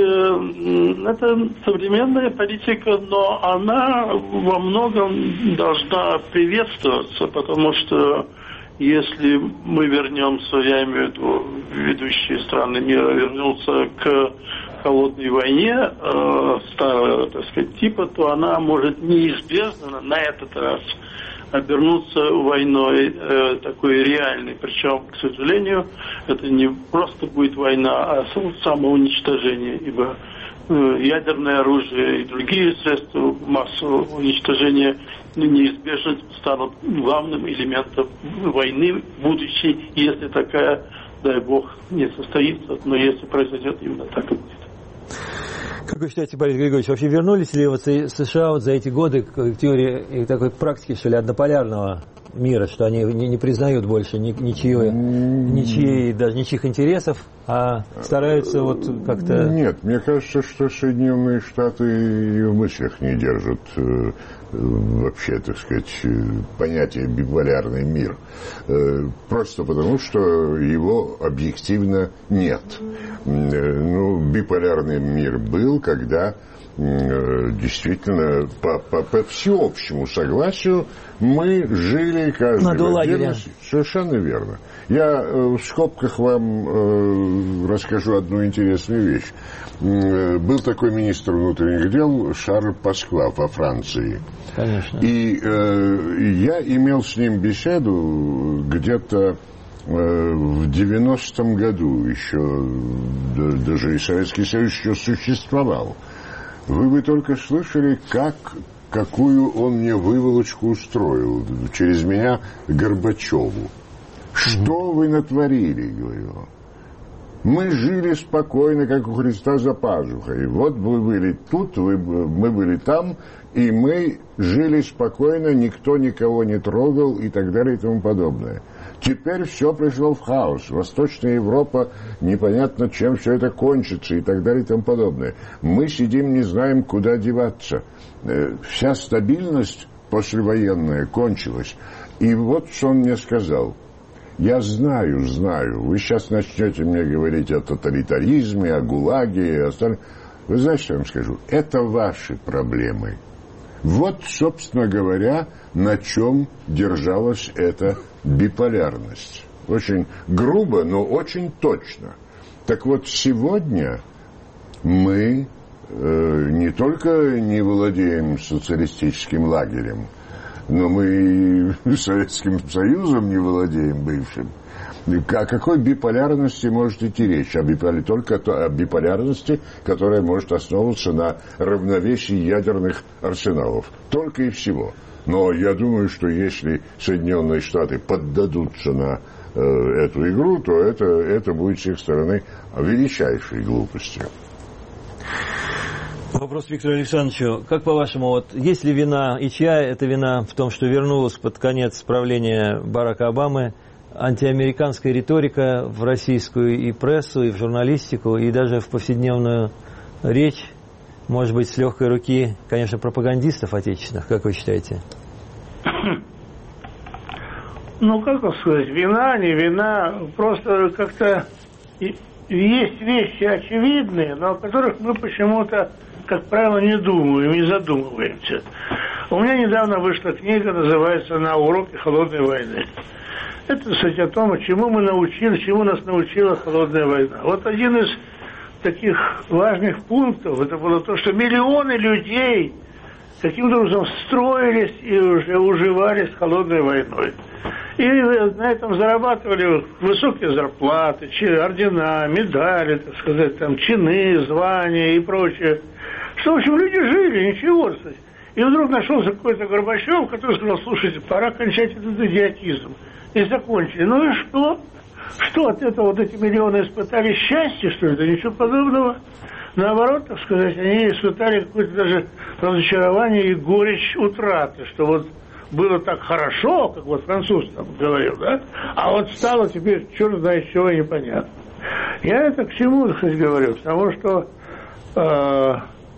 это современная политика, но она во многом должна приветствоваться, потому что если мы вернемся, я имею в виду ведущие страны мира, вернутся к холодной войне э, старого, так сказать, типа, то она может неизбежно на этот раз обернуться войной э, такой реальной. Причем, к сожалению, это не просто будет война, а самоуничтожение, ибо э, ядерное оружие и другие средства массового уничтожения неизбежно станут главным элементом войны будущей, если такая, дай бог, не состоится, но если произойдет, именно так и будет. Как вы считаете, Борис Григорьевич, вообще вернулись ли вот США вот за эти годы к теории и такой практике, что ли, однополярного мира, что они не, не признают больше ни, ничьей, ничьей, даже ничьих интересов, а стараются вот как-то... Нет, мне кажется, что Соединенные Штаты и в мыслях не держат э, вообще, так сказать, понятие биполярный мир. Э, просто потому, что его объективно нет. Э, ну, биполярный мир был, когда действительно, по, по, по всеобщему согласию, мы жили каждый в отдельности. Совершенно верно. Я э, в скобках вам э, расскажу одну интересную вещь. Э, был такой министр внутренних дел Шарль Пасква во Франции. Конечно. И э, я имел с ним беседу где-то в девяностом году, еще даже и Советский Союз еще существовал. Вы бы только слышали, как, какую он мне выволочку устроил через меня Горбачеву. Что вы натворили, говорю. Мы жили спокойно, как у Христа за пазухой. Вот вы были тут, вы, мы были там, и мы жили спокойно, никто никого не трогал и так далее и тому подобное. Теперь все пришло в хаос. Восточная Европа, непонятно, чем все это кончится и так далее и тому подобное. Мы сидим, не знаем, куда деваться. Вся стабильность послевоенная кончилась. И вот что он мне сказал. Я знаю, знаю, вы сейчас начнете мне говорить о тоталитаризме, о ГУЛАГе и остальном. Вы знаете, что я вам скажу? Это ваши проблемы. Вот, собственно говоря, на чем держалась эта биполярность. Очень грубо, но очень точно. Так вот, сегодня мы э, не только не владеем социалистическим лагерем, но мы и Советским Союзом не владеем бывшим. О какой биполярности может идти речь? О биполярности, только о биполярности, которая может основываться на равновесии ядерных арсеналов. Только и всего. Но я думаю, что если Соединенные Штаты поддадутся на э, эту игру, то это, это будет с их стороны величайшей глупостью. Вопрос Виктору Александровичу. Как по-вашему, вот, есть ли вина, и чья это вина в том, что вернулась под конец правления Барака Обамы антиамериканская риторика в российскую и прессу, и в журналистику, и даже в повседневную речь, может быть, с легкой руки, конечно, пропагандистов отечественных, как вы считаете? Ну, как сказать, вина, не вина, просто как-то есть вещи очевидные, но о которых мы почему-то, как правило, не думаем, не задумываемся. У меня недавно вышла книга, называется «На уроке холодной войны». Это, кстати, о том, чему мы научились, чему нас научила холодная война. Вот один из таких важных пунктов, это было то, что миллионы людей каким-то образом встроились и уже уживались с холодной войной. И на этом зарабатывали высокие зарплаты, ордена, медали, так сказать, там, чины, звания и прочее. Что, в общем, люди жили, ничего, кстати. И вдруг нашелся какой-то Горбачев, который сказал: слушайте, пора кончать этот идиотизм. И закончили. Ну и что? Что от этого вот эти миллионы испытали? Счастье, что ли? Да ничего подобного. Наоборот, так сказать, они испытали какое-то даже разочарование и горечь утраты, что вот было так хорошо, как вот француз там говорил, да, а вот стало теперь черт знает чего, непонятно. Я это к чему, так сказать, говорю? Потому что, э,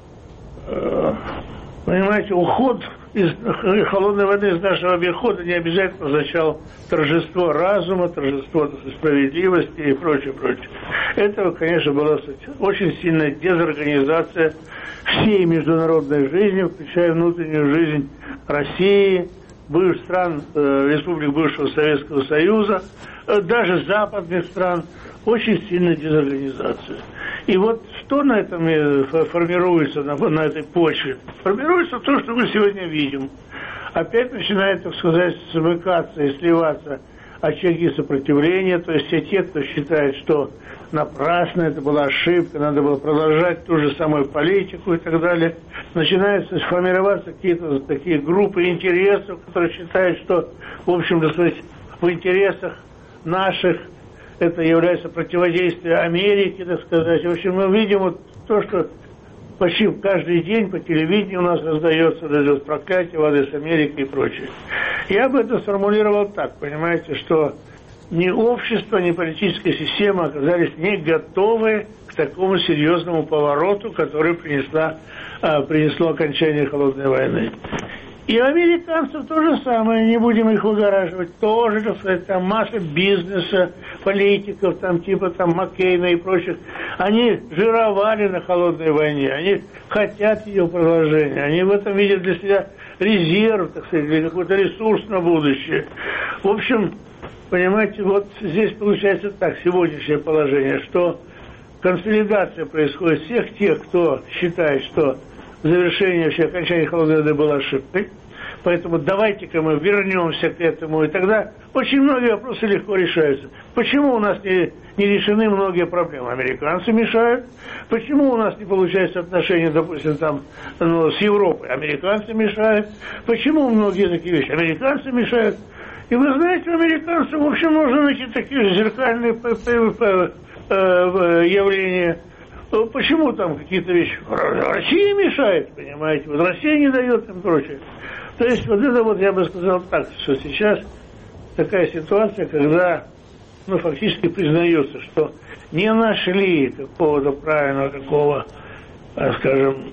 э, понимаете, уход из холодной войны из нашего обихода не обязательно означал торжество разума, торжество справедливости и прочее, прочее. Это, конечно, была, кстати, очень сильная дезорганизация всей международной жизни, включая внутреннюю жизнь России, бывших стран, э, республик бывшего Советского Союза, э, даже западных стран, очень сильная дезорганизация. И вот что на этом формируется, на, на этой почве? Формируется то, что мы сегодня видим. Опять начинает, так сказать, смыкаться и сливаться очаги сопротивления, то есть все те, кто считает, что напрасно это была ошибка, надо было продолжать ту же самую политику и так далее. Начинаются формироваться какие-то такие группы интересов, которые считают, что, в общем, так сказать, в интересах наших это является противодействие Америке, так сказать. В общем, мы видим вот то, что почти каждый день по телевидению у нас раздается, раздается проклятие в адрес Америки и прочее. Я бы это сформулировал так, понимаете, что ни общество, ни политическая система оказались не готовы к такому серьезному повороту, который принесла, а, принесло окончание холодной войны. И у американцев то же самое, не будем их выгораживать, тоже, так сказать, там масса бизнеса, политиков, там типа там Маккейна и прочих. Они жировали на холодной войне, они хотят ее продолжения, они в этом видят для себя резерв, так сказать, или какой-то ресурс на будущее. В общем, понимаете, вот здесь получается так, сегодняшнее положение, что консолидация происходит всех тех, кто считает, что завершение, вообще окончание холодной войны было ошибкой. Поэтому давайте-ка мы вернемся к этому, и тогда очень многие вопросы легко решаются. Почему у нас не, не решены многие проблемы? Американцы мешают. Почему у нас не получаются отношения, допустим, там, ну, с Европой? Американцы мешают. Почему многие такие вещи? Американцы мешают. И вы знаете, у американцев, в общем, можно найти такие же зеркальные явления. Почему там какие-то вещи? Россия мешает, понимаете? Вот Россия не дает им прочее. То есть вот это вот я бы сказал так, что сейчас такая ситуация, когда, ну, фактически признается, что не нашли какого-то правильного такого, скажем,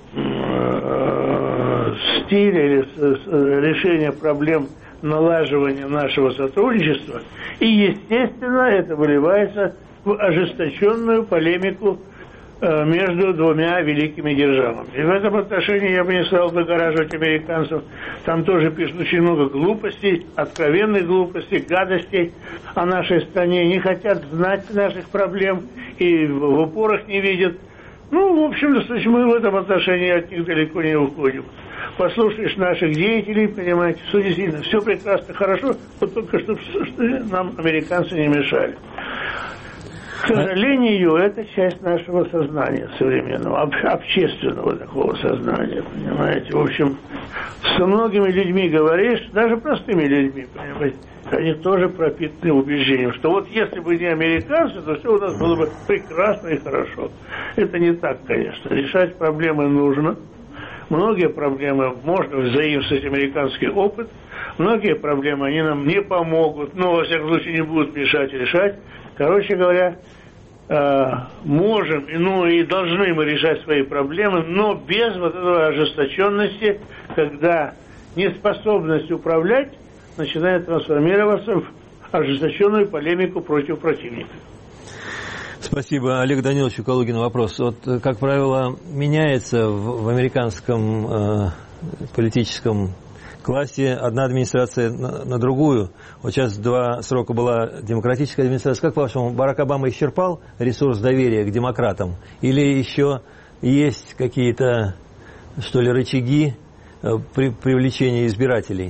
стиля или решения проблем налаживания нашего сотрудничества. И, естественно, это выливается в ожесточенную полемику между двумя великими державами. И в этом отношении я бы не стал выгораживать американцев. Там тоже пишут очень много глупостей, откровенных глупостей, гадостей о нашей стране. Не хотят знать наших проблем и в упорах не видят. Ну, в общем, мы в этом отношении от них далеко не уходим. Послушаешь наших деятелей, понимаете, все действительно, все прекрасно, хорошо, вот только что, что нам американцы не мешали. К сожалению, это часть нашего сознания современного, об, общественного такого сознания, понимаете. В общем, с многими людьми говоришь, даже простыми людьми, понимаете, они тоже пропитаны убеждением, что вот если бы не американцы, то все у нас было бы прекрасно и хорошо. Это не так, конечно. Решать проблемы нужно. Многие проблемы можно взаимствовать американский опыт. Многие проблемы они нам не помогут, но, во всяком случае, не будут мешать решать. Короче говоря, э, можем, ну и должны мы решать свои проблемы, но без вот этой ожесточенности, когда неспособность управлять начинает трансформироваться в ожесточенную полемику против противника. Спасибо. Олег Данилович Калугин, вопрос. Вот, как правило, меняется в, в американском э, политическом классе одна администрация на, на другую. Вот сейчас два срока была демократическая администрация. Как, по-вашему, Барак Обама исчерпал ресурс доверия к демократам? Или еще есть какие-то, что ли, рычаги при привлечении избирателей?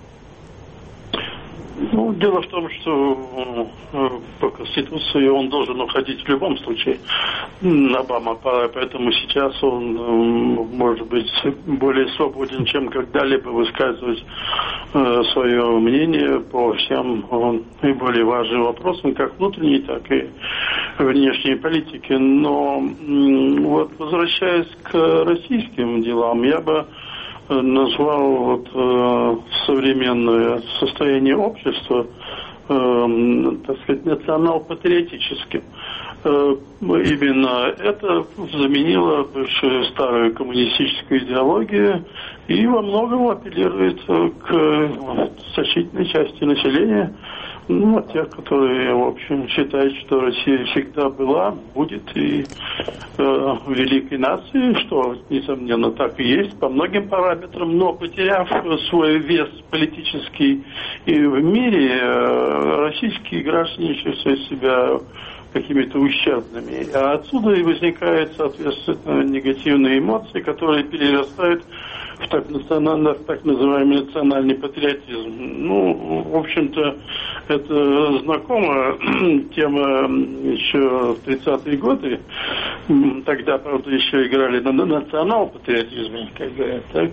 Ну, дело в том, что по Конституции он должен уходить в любом случае, Обама, поэтому сейчас он может быть более свободен, чем когда-либо высказывать свое мнение по всем наиболее важным вопросам, как внутренней, так и внешней политики. Но вот возвращаясь к российским делам, я бы назвал вот, э, современное состояние общества, э, так сказать, национал-патриотическим. Э, именно это заменило бывшую старую коммунистическую идеологию и во многом апеллирует к значительной части населения, ну, от тех, которые, в общем, считают, что Россия всегда была, будет и э, великой нацией, что, несомненно, так и есть по многим параметрам, но потеряв свой вес политический и в мире, э, российские граждане чувствуют себя какими-то ущербными. А отсюда и возникают, соответственно, негативные эмоции, которые перерастают в так, национально, так называемый национальный патриотизм. Ну, в общем-то, это знакомо. Тема еще в тридцатые годы. Тогда, правда, еще играли на национал-патриотизме. Так,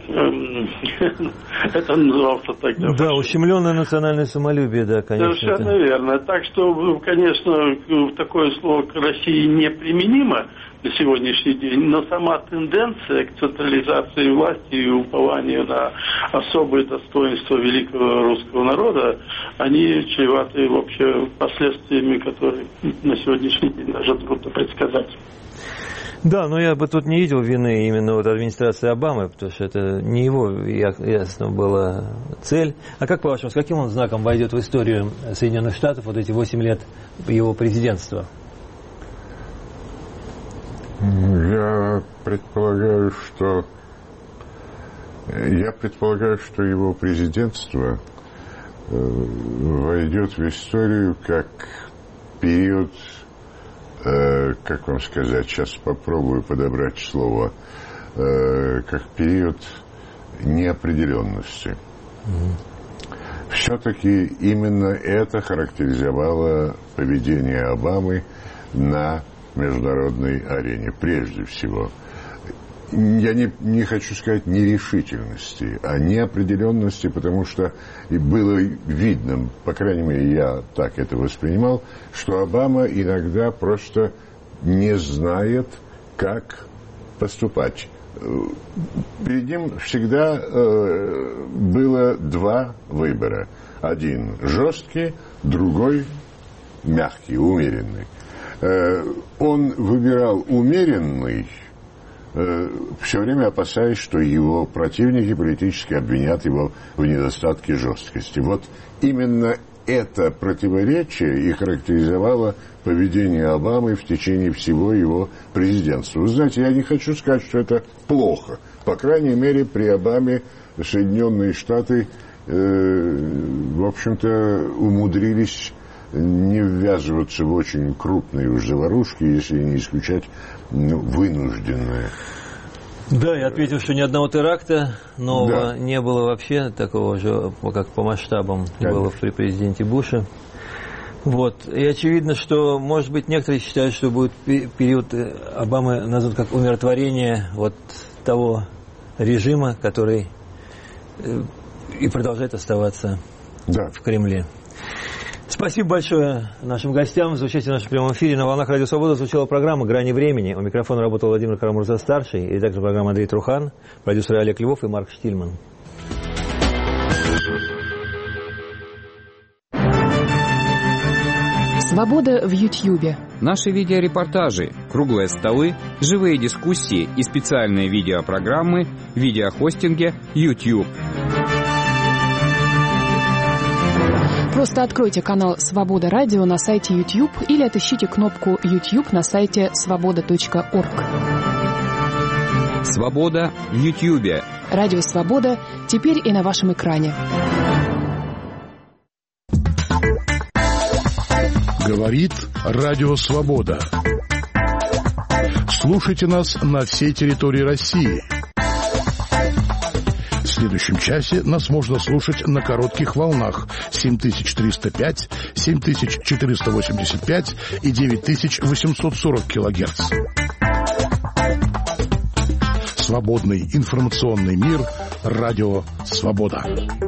это назывался тогда. Да, ущемленное национальное самолюбие, да, конечно. Совершенно верно. Так что, конечно, такое слово к России неприменимо на сегодняшний день, но сама тенденция к централизации власти и упованию на особые достоинства великого русского народа, они чреваты вообще последствиями, которые на сегодняшний день даже трудно предсказать. Да, но я бы тут не видел вины именно вот администрации Обамы, потому что это не его, ясно, была цель. А как по-вашему, с каким он знаком войдет в историю Соединенных Штатов вот эти восемь лет его президентства? Я предполагаю, что я предполагаю, что его президентство войдет в историю как период, как вам сказать, сейчас попробую подобрать слово, как период неопределенности. Mm-hmm. Все-таки именно это характеризовало поведение Обамы на международной арене, прежде всего. Я не, не хочу сказать нерешительности, а неопределенности, потому что было видно, по крайней мере, я так это воспринимал, что Обама иногда просто не знает, как поступать. Перед ним всегда э, было два выбора. Один жесткий, другой мягкий, умеренный. Он выбирал умеренный, все время опасаясь, что его противники политически обвинят его в недостатке жесткости. Вот именно это противоречие и характеризовало поведение Обамы в течение всего его президентства. Вы знаете, я не хочу сказать, что это плохо. По крайней мере, при Обаме Соединенные Штаты, в общем-то, умудрились не ввязываться в очень крупные уж заварушки, если не исключать, ну, вынужденные. Да, я ответил, что ни одного теракта нового да. не было вообще, такого же, как по масштабам Конечно. было при президенте Буше. Вот. И очевидно, что, может быть, некоторые считают, что будет период Обамы назван как умиротворение вот того режима, который и продолжает оставаться да. в Кремле. Спасибо большое нашим гостям за участие в нашем прямом эфире. На волнах Радио Свобода звучала программа «Грани времени». У микрофона работал Владимир Карамурза-старший, и также программа Андрей Трухан, продюсеры Олег Львов и Марк Штильман. Свобода в Ютьюбе. Наши видеорепортажи, круглые столы, живые дискуссии и специальные видеопрограммы в видеохостинге YouTube. Просто откройте канал «Свобода Радио» на сайте YouTube или отыщите кнопку YouTube на сайте свобода точка орг. Свобода в Ютьюбе. Радио «Свобода» теперь и на вашем экране. Говорит Радио Свобода. Слушайте нас на всей территории России. следующем часе нас можно слушать на коротких волнах семь тысяч триста пять, семь тысяч четыреста восемьдесят пять и девять тысяч восемьсот сорок килогерц. Свободный информационный мир. Радио «Свобода».